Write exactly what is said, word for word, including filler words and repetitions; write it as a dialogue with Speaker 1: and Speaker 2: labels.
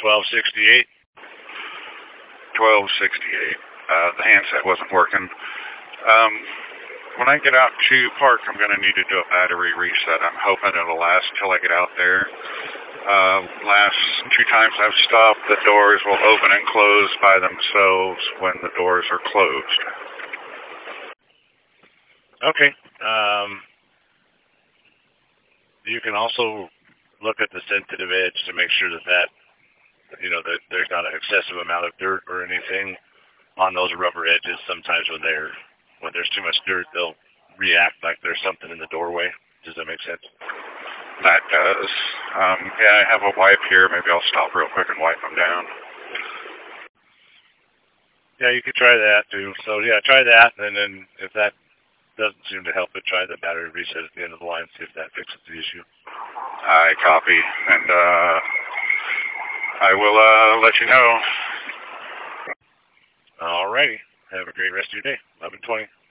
Speaker 1: twelve sixty-eight.
Speaker 2: twelve sixty-eight. Uh, the handset wasn't working. Um, when I get out to park, I'm going to need to do a battery reset. I'm hoping it'll last till I get out there. Uh, last two times I've stopped, the doors will open and close by themselves when the doors are closed.
Speaker 1: Okay. Um, you can also look at the sensitive edge to make sure that that, you know, that there's not an excessive amount of dirt or anything on those rubber edges. Sometimes when they're when there's too much dirt, they'll react like there's something in the doorway. Does that make sense?
Speaker 2: That does. Um, yeah, I have a wipe here. Maybe I'll stop real quick and wipe them down.
Speaker 1: Yeah, you could try that too. So yeah, try that, and then if that doesn't seem to help it, try the battery reset at the end of the line, see if that fixes the issue.
Speaker 2: I copy, and uh, I will uh, let you know.
Speaker 1: Alrighty. Have a great rest of your day. eleven twenty.